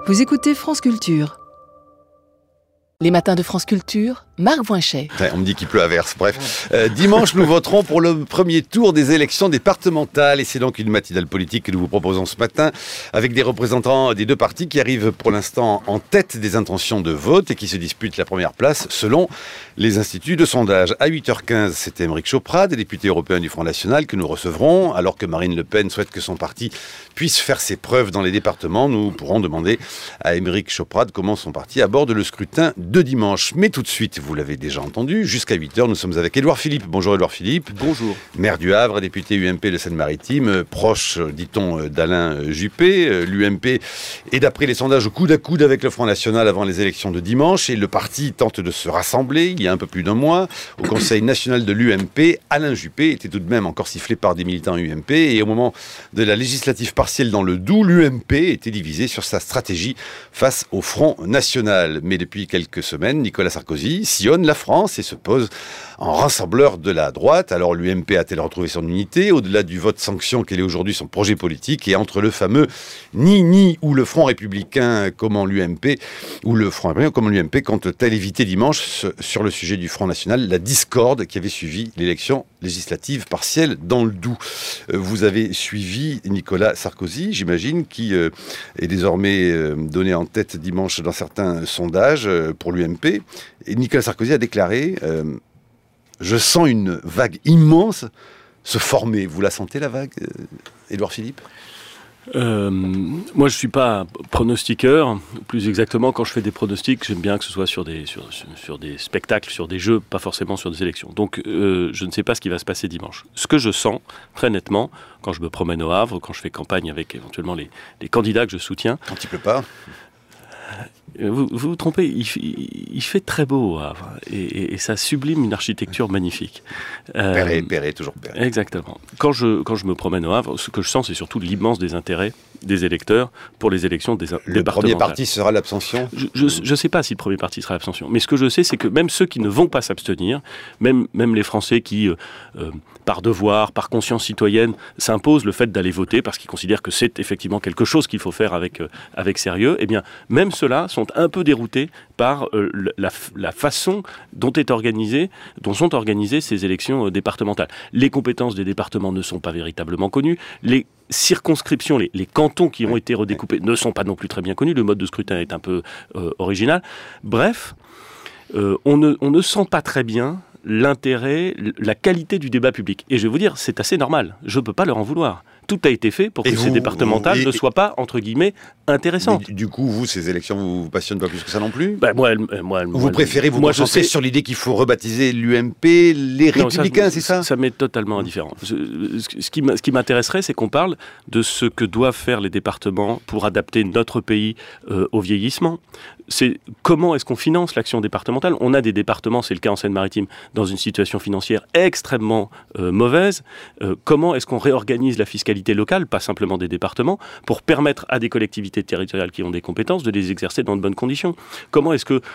Vous écoutez France Culture. Les matins de France Culture, Marc Voinchet. On me dit qu'il pleut à verse, bref. Dimanche, nous voterons pour le premier tour des élections départementales. Et c'est donc une matinale politique que nous vous proposons ce matin, avec des représentants des deux partis qui arrivent pour l'instant en tête des intentions de vote et qui se disputent la première place selon les instituts de sondage. À 8h15, c'est Aymeric Chauprade, député européen du Front National, que nous recevrons. Alors que Marine Le Pen souhaite que son parti puisse faire ses preuves dans les départements, nous pourrons demander à Aymeric Chauprade comment son parti aborde le scrutin de dimanche. Mais tout de suite, vous l'avez déjà entendu, jusqu'à 8h, nous sommes avec Édouard Philippe. Bonjour Édouard Philippe. Bonjour. Maire du Havre, député UMP de Seine-Maritime, proche, dit-on, d'Alain Juppé. L'UMP est, d'après les sondages, au coude à coude avec le Front National avant les élections de dimanche. Et le parti tente de se rassembler, il y a un peu plus d'un mois, au Conseil national de l'UMP. Alain Juppé était tout de même encore sifflé par des militants UMP. Et au moment de la législative partielle dans le Doubs, l'UMP était divisé sur sa stratégie face au Front National. Mais depuis quelques semaines, Nicolas Sarkozy sillonne la France et se pose en rassembleur de la droite. Alors l'UMP a-t-elle retrouvé son unité au-delà du vote sanction? Quel est aujourd'hui son projet politique? Et entre le fameux ni ou le Front républicain, comment l'UMP ou le Front républicain, comment l'UMP compte-t-elle éviter dimanche sur le sujet du Front National la discorde qui avait suivi l'élection législative partielle dans le Doubs? Vous avez suivi Nicolas Sarkozy, j'imagine, qui est désormais donné en tête dimanche dans certains sondages pour l'UMP. Et Nicolas Sarkozy a déclaré je sens une vague immense se former. Vous la sentez, la vague, Édouard Philippe? Moi, je ne suis pas pronostiqueur. Plus exactement, quand je fais des pronostics, j'aime bien que ce soit sur des spectacles, sur des jeux, pas forcément sur des élections. Donc, je ne sais pas ce qui va se passer dimanche. Ce que je sens, très nettement, quand je me promène au Havre, quand je fais campagne avec éventuellement les candidats que je soutiens... Quand il ne pleut pas. Vous vous trompez, il fait très beau au Havre et ça sublime une architecture magnifique. Perret, toujours Perret. Exactement. Quand je me promène au Havre, ce que je sens, c'est surtout l'immense désintérêt des électeurs pour les élections départementales. Le premier parti sera l'abstention? Je ne sais pas si le premier parti sera l'abstention, mais ce que je sais, c'est que même ceux qui ne vont pas s'abstenir, même les Français qui, par devoir, par conscience citoyenne, s'imposent le fait d'aller voter parce qu'ils considèrent que c'est effectivement quelque chose qu'il faut faire avec sérieux, eh bien, même ceux-là sont un peu déroutés par la façon dont sont organisées ces élections départementales. Les compétences des départements ne sont pas véritablement connues. Les circonscriptions, les cantons qui ont été redécoupés ne sont pas non plus très bien connus. Le mode de scrutin est un peu original. Bref, on ne sent pas très bien l'intérêt, la qualité du débat public. Et je vais vous dire, c'est assez normal. Je ne peux pas leur en vouloir. Tout a été fait pour que ces départementales ne soient pas, entre guillemets, intéressantes. Du coup, ces élections vous passionnent pas plus que ça non plus? Vous préférez vous concentrer sur l'idée qu'il faut rebaptiser l'UMP les Républicains, c'est ça? Ça m'est totalement indifférent. Ce qui m'intéresserait, c'est qu'on parle de ce que doivent faire les départements pour adapter notre pays au vieillissement. C'est comment est-ce qu'on finance l'action départementale? On a des départements, c'est le cas en Seine-Maritime, dans une situation financière extrêmement mauvaise. Comment est-ce qu'on réorganise la fiscalité locale, pas simplement des départements, pour permettre à des collectivités territoriales qui ont des compétences de les exercer dans de bonnes conditions? Comment est-ce que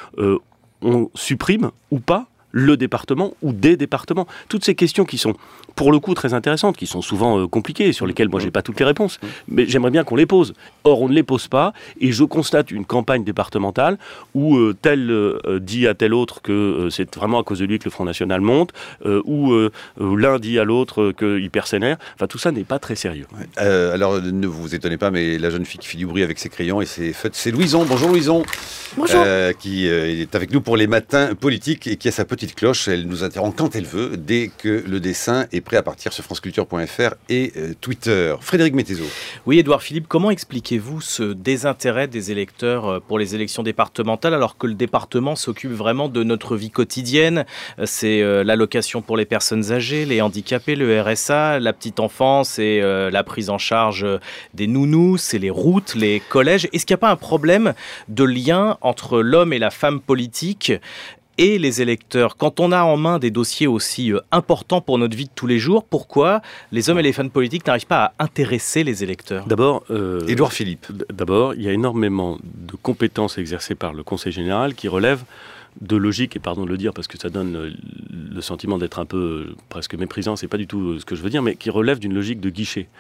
on supprime ou pas le département ou des départements? Toutes ces questions qui sont, pour le coup, très intéressantes, qui sont souvent compliquées, sur lesquelles moi, j'ai pas toutes les réponses. Mais j'aimerais bien qu'on les pose. Or, on ne les pose pas, et je constate une campagne départementale où tel dit à tel autre que c'est vraiment à cause de lui que le Front National monte, ou l'un dit à l'autre qu'il perd ses nerfs. Enfin, tout ça n'est pas très sérieux. Alors, ne vous étonnez pas, mais la jeune fille qui fait du bruit avec ses crayons et ses feutres, c'est Louison. Bonjour Louison. Bonjour. Qui est avec nous pour les matins politiques et qui a sa petite cloche. Elle nous interrompt quand elle veut, dès que le dessin est prêt à partir sur franceculture.fr et Twitter. Frédéric Mettezo. Oui, Édouard Philippe, comment expliquez-vous ce désintérêt des électeurs pour les élections départementales alors que le département s'occupe vraiment de notre vie quotidienne? C'est l'allocation pour les personnes âgées, les handicapés, le RSA, la petite enfance et la prise en charge des nounous, c'est les routes, les collèges. Est-ce qu'il n'y a pas un problème de lien entre l'homme et la femme politique et les électeurs? Quand on a en main des dossiers aussi importants pour notre vie de tous les jours, pourquoi les hommes et les femmes politiques n'arrivent pas à intéresser les électeurs? D'abord, Édouard Philippe. D'abord, il y a énormément de compétences exercées par le Conseil général qui relèvent de logique, et pardon de le dire parce que ça donne le sentiment d'être un peu presque méprisant, c'est pas du tout ce que je veux dire, mais qui relève d'une logique de guichet.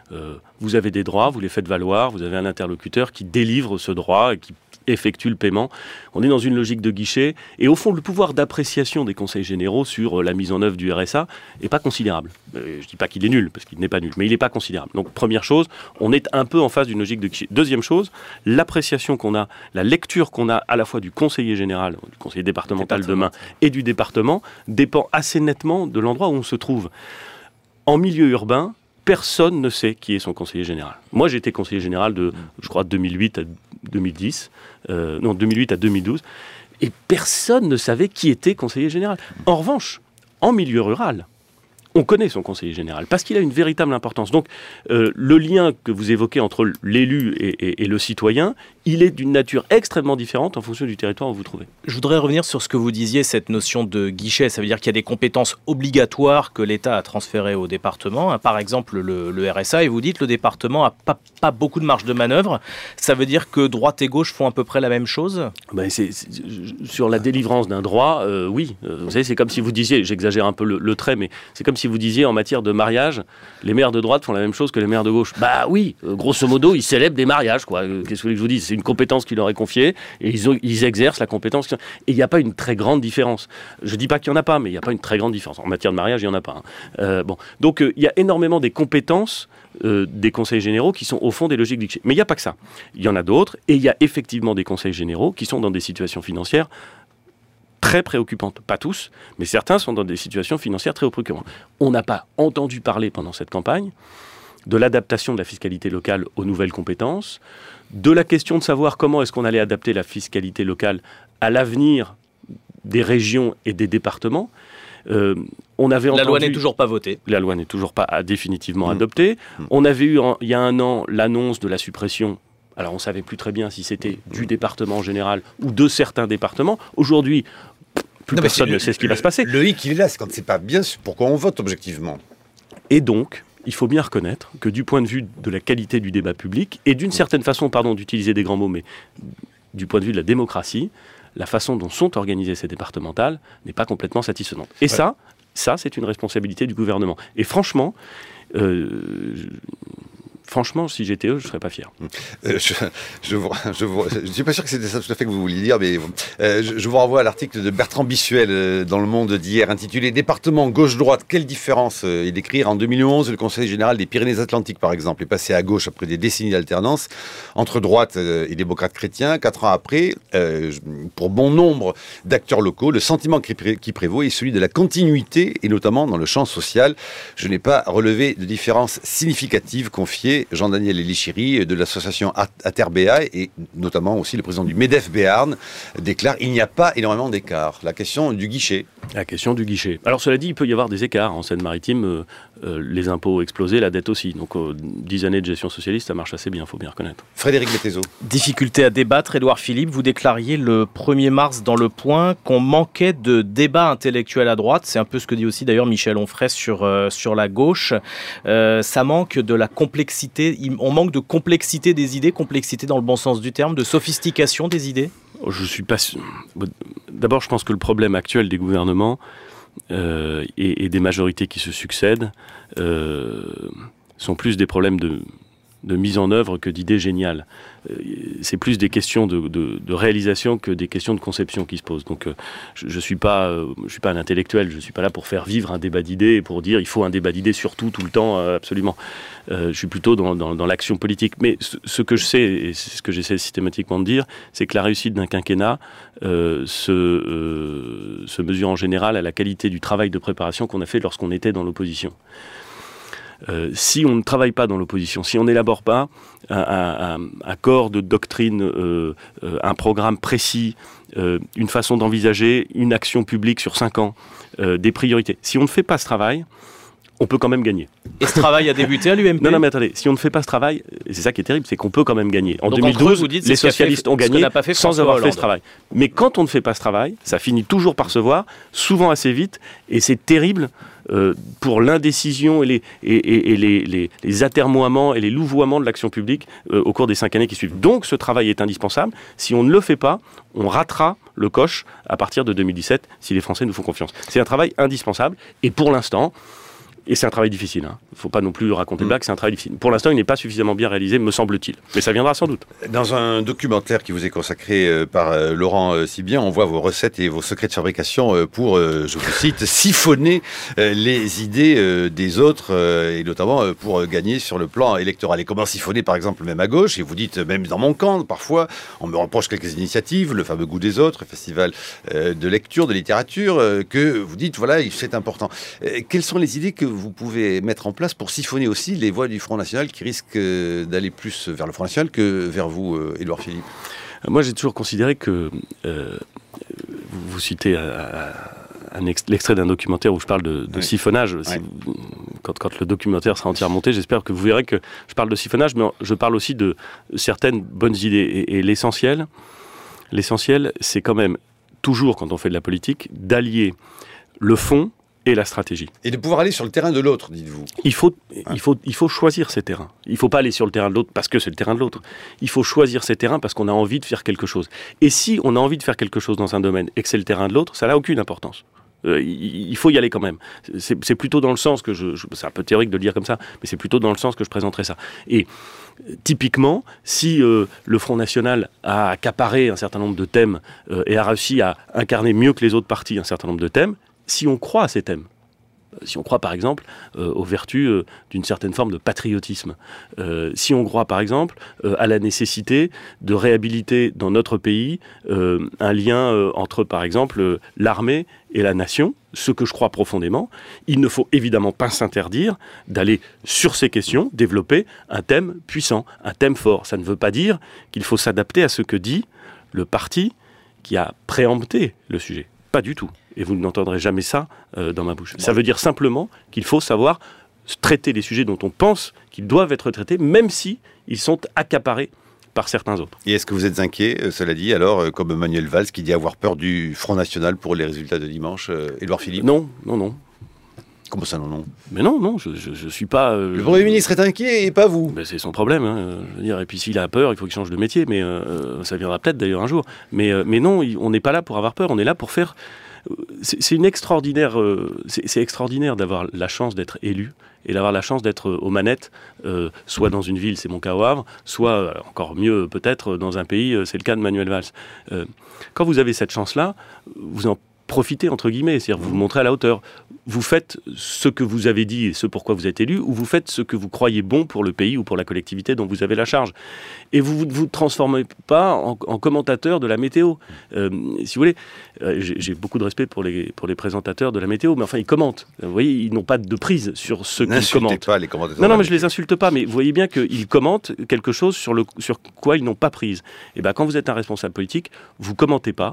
vous avez des droits, vous les faites valoir, vous avez un interlocuteur qui délivre ce droit et qui effectue le paiement. On est dans une logique de guichet. Et au fond, le pouvoir d'appréciation des conseils généraux sur la mise en œuvre du RSA n'est pas considérable. Je ne dis pas qu'il est nul, parce qu'il n'est pas nul, mais il n'est pas considérable. Donc, première chose, on est un peu en face d'une logique de guichet. Deuxième chose, l'appréciation qu'on a, la lecture qu'on a à la fois du conseiller général, du conseiller départemental demain, et du département, dépend assez nettement de l'endroit où on se trouve. En milieu urbain, personne ne sait qui est son conseiller général. Moi, j'ai été conseiller général de, je crois, 2008 à 2010, 2008 à 2012, et personne ne savait qui était conseiller général. En revanche, en milieu rural, on connaît son conseiller général, parce qu'il a une véritable importance. Donc, le lien que vous évoquez entre l'élu et le citoyen, il est d'une nature extrêmement différente en fonction du territoire où vous vous trouvez. Je voudrais revenir sur ce que vous disiez, cette notion de guichet. Ça veut dire qu'il y a des compétences obligatoires que l'État a transférées au département. Par exemple, le RSA, et vous dites que le département n'a pas beaucoup de marge de manœuvre. Ça veut dire que droite et gauche font à peu près la même chose ? Sur la délivrance d'un droit, oui. Vous savez, c'est comme si vous disiez, j'exagère un peu le trait, mais c'est comme si vous disiez en matière de mariage, les maires de droite font la même chose que les maires de gauche. Bah oui, grosso modo, ils célèbrent des mariages, quoi. Qu'est-ce que vous voulez que je vous dise ? C'est une compétence qui leur est confiée et ils exercent la compétence. Et il n'y a pas une très grande différence. Je ne dis pas qu'il n'y en a pas, mais il n'y a pas une très grande différence. En matière de mariage, il n'y en a pas. Donc, il y a énormément des compétences des conseils généraux qui sont au fond des logiques du guichet. Mais il n'y a pas que ça. Il y en a d'autres et il y a effectivement des conseils généraux qui sont dans des situations financières très préoccupantes. Pas tous, mais certains sont dans des situations financières très préoccupantes. On n'a pas entendu parler pendant cette campagne de l'adaptation de la fiscalité locale aux nouvelles compétences, de la question de savoir comment est-ce qu'on allait adapter la fiscalité locale à l'avenir des régions et des départements. On avait la loi n'est toujours pas votée. La loi n'est toujours pas définitivement adoptée. On avait eu, il y a un an, l'annonce de la suppression. Alors, on ne savait plus très bien si c'était du département en général ou de certains départements. Aujourd'hui, personne ne sait ce qui va se passer. Le hic, il est là, c'est quand c'est pas bien, pourquoi on vote objectivement. Et donc, il faut bien reconnaître que du point de vue de la qualité du débat public, et d'une certaine façon, pardon d'utiliser des grands mots, mais du point de vue de la démocratie, la façon dont sont organisées ces départementales n'est pas complètement satisfaisante. Et ça, c'est une responsabilité du gouvernement. Et franchement, si j'étais eux, je ne serais pas fier. Je ne suis pas sûr que c'était ça tout à fait que vous vouliez dire, mais je vous renvoie à l'article de Bertrand Bissuel dans Le Monde d'hier, intitulé « Département gauche-droite, quelle différence ?» et d'écrire en 2011, le Conseil général des Pyrénées-Atlantiques, par exemple, est passé à gauche après des décennies d'alternance entre droite et démocrates chrétiens. 4 ans après, pour bon nombre d'acteurs locaux, le sentiment qui prévaut est celui de la continuité, et notamment dans le champ social. Je n'ai pas relevé de différence significative confiée Jean-Daniel Elichiri de l'association Aterbea et notamment aussi le président du MEDEF Béarn déclare il n'y a pas énormément d'écart. La question du guichet. La question du guichet. Alors cela dit, il peut y avoir des écarts. En Seine-Maritime, les impôts ont explosé, la dette aussi. Donc 10 années de gestion socialiste, ça marche assez bien, il faut bien reconnaître. Frédéric Bettezo. Difficulté à débattre. Édouard Philippe, vous déclariez le 1er mars dans Le Point qu'on manquait de débat intellectuel à droite. C'est un peu ce que dit aussi d'ailleurs Michel Onfray sur la gauche. Ça manque de la complexité. On manque de complexité des idées, complexité dans le bon sens du terme, de sophistication des idées. Je suis pas. D'abord, je pense que le problème actuel des gouvernements et des majorités qui se succèdent sont plus des problèmes de mise en œuvre que d'idées géniales. C'est plus des questions de réalisation que des questions de conception qui se posent. Donc je suis pas un intellectuel, je suis pas là pour faire vivre un débat d'idées et pour dire il faut un débat d'idées surtout, tout le temps, absolument. Je suis plutôt dans l'action politique. Mais ce que je sais, et c'est ce que j'essaie systématiquement de dire, c'est que la réussite d'un quinquennat se mesure en général à la qualité du travail de préparation qu'on a fait lorsqu'on était dans l'opposition. Si on ne travaille pas dans l'opposition, si on n'élabore pas un corps de doctrine, un programme précis, une façon d'envisager une action publique sur 5 ans, des priorités, si on ne fait pas ce travail, on peut quand même gagner. Et ce travail a débuté à l'UMP ? Non, mais attendez, si on ne fait pas ce travail, et c'est ça qui est terrible, c'est qu'on peut quand même gagner. En donc 2012, les socialistes ont gagné sans avoir fait ce travail. Mais quand on ne fait pas ce travail, ça finit toujours par se voir, souvent assez vite, et c'est terrible pour l'indécision et les atermoiements et les louvoiements de l'action publique au cours des 5 années qui suivent. Donc ce travail est indispensable. Si on ne le fait pas, on ratera le coche à partir de 2017 si les Français nous font confiance. C'est un travail indispensable et pour l'instant, Et c'est un travail difficile. Il ne faut pas non plus raconter blague, c'est un travail difficile. Pour l'instant, il n'est pas suffisamment bien réalisé, me semble-t-il. Mais ça viendra sans doute. Dans un documentaire qui vous est consacré par Laurent Sibien, on voit vos recettes et vos secrets de fabrication pour, je vous cite, siphonner les idées des autres et notamment pour gagner sur le plan électoral. Et comment siphonner, par exemple, même à gauche? Et vous dites, même dans mon camp, parfois, on me reproche quelques initiatives, le fameux Goût des autres, le festival de lecture, de littérature, que vous dites, voilà, c'est important. Quelles sont les idées que vous pouvez mettre en place pour siphonner aussi les voix du Front National qui risquent d'aller plus vers le Front National que vers vous, Édouard Philippe? Moi, j'ai toujours considéré que... vous citez l'extrait d'un documentaire où je parle de siphonnage. Quand le documentaire sera entièrement monté, j'espère que vous verrez que je parle de siphonnage, mais je parle aussi de certaines bonnes idées. Et l'essentiel, c'est quand même, toujours quand on fait de la politique, d'allier le fond et la stratégie. Et de pouvoir aller sur le terrain de l'autre, dites-vous. Il faut choisir ses terrains. Il ne faut pas aller sur le terrain de l'autre parce que c'est le terrain de l'autre. Il faut choisir ses terrains parce qu'on a envie de faire quelque chose. Et si on a envie de faire quelque chose dans un domaine et que c'est le terrain de l'autre, ça n'a aucune importance. Il faut y aller quand même. C'est plutôt dans le sens que c'est un peu théorique de le dire comme ça, mais c'est plutôt dans le sens que je présenterai ça. Et typiquement, si le Front National a accaparé un certain nombre de thèmes et a réussi à incarner mieux que les autres partis un certain nombre de thèmes, si on croit à ces thèmes, si on croit par exemple aux vertus d'une certaine forme de patriotisme, si on croit par exemple à la nécessité de réhabiliter dans notre pays un lien entre par exemple l'armée et la nation, ce que je crois profondément, il ne faut évidemment pas s'interdire d'aller sur ces questions, développer un thème puissant, un thème fort. Ça ne veut pas dire qu'il faut s'adapter à ce que dit le parti qui a préempté le sujet. Pas du tout. Et vous n'entendrez jamais ça dans ma bouche. Ça veut dire simplement qu'il faut savoir traiter les sujets dont on pense qu'ils doivent être traités, même si ils sont accaparés par certains autres. Et est-ce que vous êtes inquiet, cela dit, alors, comme Manuel Valls, qui dit avoir peur du Front National pour les résultats de dimanche, Édouard Philippe? Non. Comment ça, non? Mais non, je suis pas... Le Premier ministre est inquiet et pas vous. Ben c'est son problème. Je veux dire, et puis s'il a peur, il faut qu'il change de métier, mais ça viendra peut-être d'ailleurs un jour. Mais non, on n'est pas là pour avoir peur, on est là pour faire... C'est extraordinaire d'avoir la chance d'être élu et d'avoir la chance d'être aux manettes, soit dans une ville, c'est mon cas au Havre, soit, encore mieux peut-être, dans un pays, c'est le cas de Manuel Valls. Quand vous avez cette chance-là, vous en profitez, entre guillemets, c'est-à-dire vous vous montrez à la hauteur. Vous faites ce que vous avez dit et ce pourquoi vous êtes élu, ou vous faites ce que vous croyez bon pour le pays ou pour la collectivité dont vous avez la charge. Et vous ne vous transformez pas en commentateur de la météo. Si vous voulez, j'ai beaucoup de respect pour les présentateurs de la météo, mais enfin, ils commentent. Vous voyez, ils n'ont pas de prise sur ce qu'ils commentent. N'insultez pas les commentateurs. Non, mais je les insulte pas, mais vous voyez bien qu'ils commentent quelque chose sur quoi ils n'ont pas prise. Et bien, quand vous êtes un responsable politique, vous commentez pas.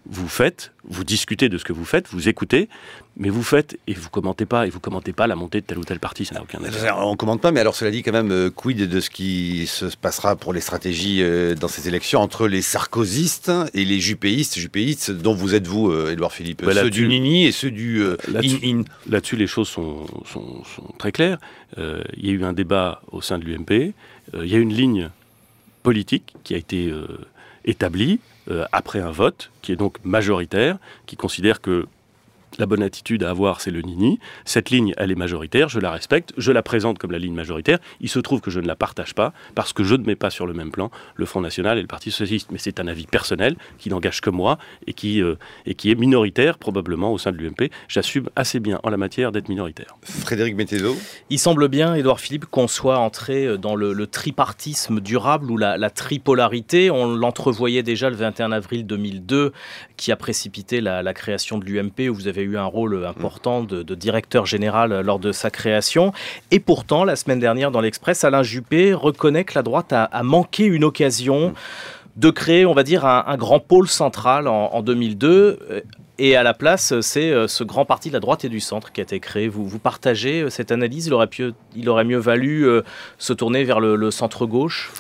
Vous discutez de ce que vous faites, vous écoutez, mais vous faites et vous commentez pas la montée de tel ou tel parti, ça n'a aucun intérêt. On commente pas, mais alors cela dit quand même, quid de ce qui se passera pour les stratégies dans ces élections entre les sarkozystes et les juppéistes dont vous êtes vous, Édouard Philippe, ceux du Nini et ceux du In-In. Là-dessus, les choses sont très claires. Il y a eu un débat au sein de l'UMP, il y a une ligne politique qui a été établie après un vote qui est donc majoritaire, qui considère que la bonne attitude à avoir, c'est le Nini. Cette ligne, elle est majoritaire, je la respecte, je la présente comme la ligne majoritaire. Il se trouve que je ne la partage pas, parce que je ne mets pas sur le même plan le Front National et le Parti Socialiste. Mais c'est un avis personnel, qui n'engage que moi, et qui est minoritaire, probablement, au sein de l'UMP. J'assume assez bien, en la matière, d'être minoritaire. Frédéric Mettezo. Il semble bien, Édouard Philippe, qu'on soit entré dans le tripartisme durable ou la tripolarité. On l'entrevoyait déjà le 21 avril 2002, qui a précipité la création de l'UMP, où vous avez eu un rôle important de directeur général lors de sa création. Et pourtant, la semaine dernière, dans l'Express, Alain Juppé reconnaît que la droite a manqué une occasion de créer, on va dire, un grand pôle central en 2002. Et à la place, c'est ce grand parti de la droite et du centre qui a été créé. Vous partagez cette analyse? Il aurait mieux valu se tourner vers le centre-gauche?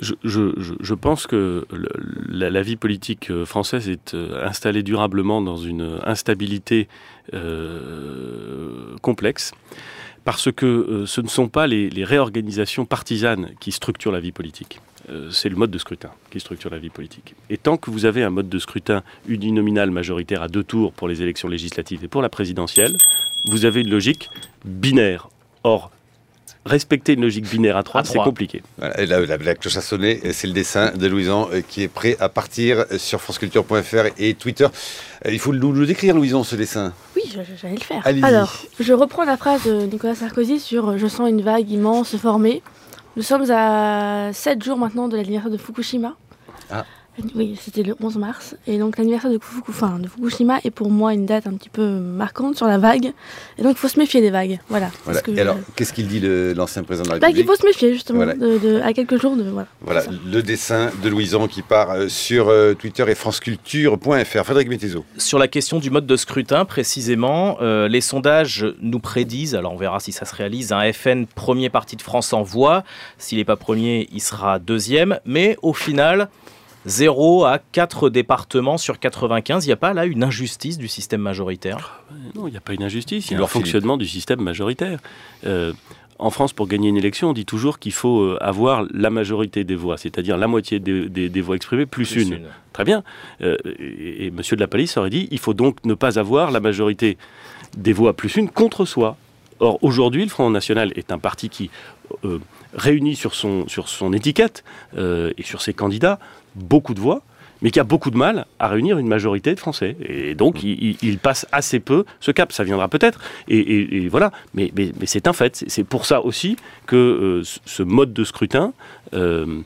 Je pense que la vie politique française est installée durablement dans une instabilité complexe, Parce que ce ne sont pas les réorganisations partisanes qui structurent la vie politique. C'est le mode de scrutin qui structure la vie politique. Et tant que vous avez un mode de scrutin uninominal majoritaire à 2 tours pour les élections législatives et pour la présidentielle, vous avez une logique binaire. Or, respecter une logique binaire à 3, c'est compliqué. Voilà, et la cloche a sonné, c'est le dessin de Louison qui est prêt à partir sur franceculture.fr et Twitter. Il faut nous décrire, Louison, ce dessin. Oui, j'allais le faire. Allez-y. Alors, je reprends la phrase de Nicolas Sarkozy sur « Je sens une vague immense se former ». Nous sommes à 7 jours maintenant de l'anniversaire de Fukushima. Ah. Oui, c'était le 11 mars. Et donc l'anniversaire de Fukushima est pour moi une date un petit peu marquante sur la vague. Et donc il faut se méfier des vagues. Voilà. Et alors, qu'est-ce qu'il dit l'ancien président de la République ? République ? Il faut se méfier justement, Voilà. à quelques jours de... Voilà, le dessin de Louison qui part sur Twitter et franceculture.fr. Frédéric Mettezo. Sur la question du mode de scrutin, précisément, les sondages nous prédisent, alors on verra si ça se réalise, un FN premier parti de France en voie. S'il n'est pas premier, il sera deuxième. Mais au final, 0 à 4 départements sur 95. Il n'y a pas là une injustice du système majoritaire ? Non, il n'y a pas une injustice. Il y a un fonctionnement du système majoritaire. En France, pour gagner une élection, on dit toujours qu'il faut avoir la majorité des voix, c'est-à-dire la moitié des voix exprimées plus une. Très bien. Et M. de la Palice aurait dit il faut donc ne pas avoir la majorité des voix plus une contre soi. Or, aujourd'hui, le Front National est un parti qui réunit sur son étiquette et sur ses candidats beaucoup de voix, mais qui a beaucoup de mal à réunir une majorité de Français. Et donc, il passe assez peu ce cap. Ça viendra peut-être, et voilà. Mais c'est un fait. C'est pour ça aussi que ce mode de scrutin ne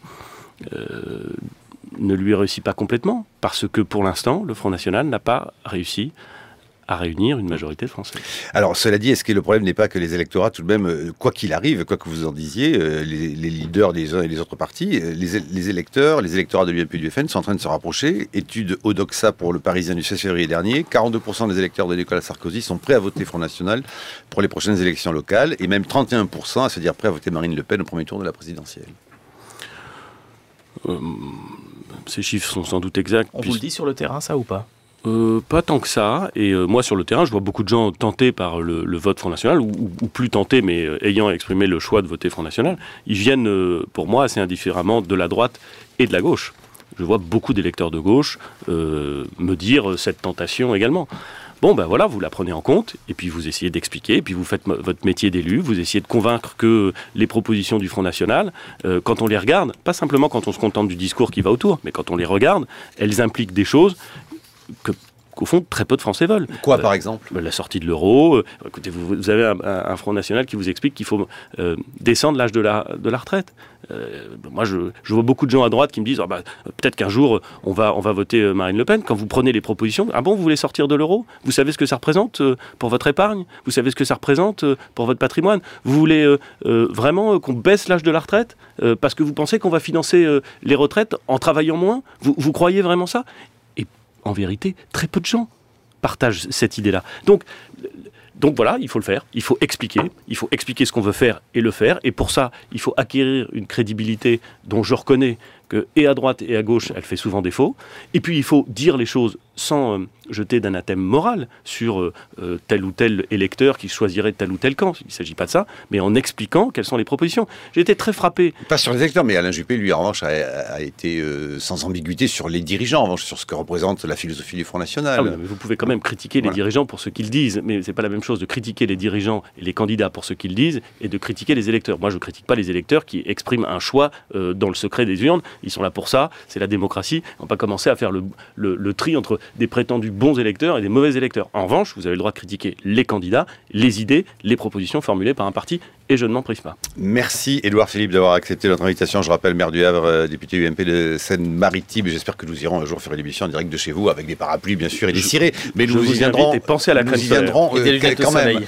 lui réussit pas complètement, parce que pour l'instant, le Front National n'a pas réussi à réunir une majorité de Français. Alors, cela dit, est-ce que le problème n'est pas que les électorats, tout de même, quoi qu'il arrive, quoi que vous en disiez, les leaders des uns et des autres partis, les électeurs, les électorats de l'UMP et du FN sont en train de se rapprocher. Étude Odoxa pour le Parisien du 16 février dernier, 42% des électeurs de Nicolas Sarkozy sont prêts à voter Front National pour les prochaines élections locales, et même 31% à se dire prêts à voter Marine Le Pen au premier tour de la présidentielle. Ces chiffres sont sans doute exacts. On vous le dit sur le terrain, ça, ou pas ? Pas tant que ça, et moi sur le terrain je vois beaucoup de gens tentés par le vote Front National, ou plus tentés mais ayant exprimé le choix de voter Front National. Ils viennent pour moi assez indifféremment de la droite et de la gauche. Je vois beaucoup d'électeurs de gauche me dire cette tentation également. Bon ben voilà, vous la prenez en compte, et puis vous essayez d'expliquer, et puis vous faites votre métier d'élu, vous essayez de convaincre que les propositions du Front National, quand on les regarde, pas simplement quand on se contente du discours qui va autour, mais quand on les regarde, elles impliquent des choses qu'au fond, très peu de Français veulent. Quoi, par exemple ? La sortie de l'euro. Écoutez, vous avez un Front National qui vous explique qu'il faut descendre l'âge de la retraite. Moi, je vois beaucoup de gens à droite qui me disent peut-être qu'un jour, on va voter Marine Le Pen. Quand vous prenez les propositions, ah bon, vous voulez sortir de l'euro ? Vous savez ce que ça représente pour votre épargne ? Vous savez ce que ça représente pour votre patrimoine ? Vous voulez vraiment qu'on baisse l'âge de la retraite parce que vous pensez qu'on va financer les retraites en travaillant moins ? Vous croyez vraiment ça ? En vérité, très peu de gens partagent cette idée-là. Donc voilà, il faut le faire, il faut expliquer ce qu'on veut faire et le faire. Et pour ça, il faut acquérir une crédibilité dont je reconnais que, et à droite et à gauche, elle fait souvent défaut. Et puis, il faut dire les choses sans jeter d'anathème moral sur tel ou tel électeur qui choisirait tel ou tel camp. Il ne s'agit pas de ça, mais en expliquant quelles sont les propositions. J'ai été très frappé. Pas sur les électeurs, mais Alain Juppé, lui, en revanche, a été sans ambiguïté sur les dirigeants, en revanche, sur ce que représente la philosophie du Front National. Ah oui, mais vous pouvez quand même critiquer les dirigeants pour ce qu'ils disent, mais c'est pas la même chose de critiquer les dirigeants et les candidats pour ce qu'ils disent et de critiquer les électeurs. Moi, je ne critique pas les électeurs qui expriment un choix dans le secret des urnes. Ils sont là pour ça, c'est la démocratie. On ne va pas commencer à faire le tri entre des prétendus bons électeurs et des mauvais électeurs. En revanche, vous avez le droit de critiquer les candidats, les idées, les propositions formulées par un parti, et je ne m'en prive pas. Merci Édouard Philippe d'avoir accepté notre invitation. Je rappelle, maire du Havre, député UMP de Seine-Maritime. J'espère que nous irons un jour faire une émission en direct de chez vous, avec des parapluies bien sûr et des cirés. Mais nous y viendrons. Et pensez à la crème solaire. Quand même.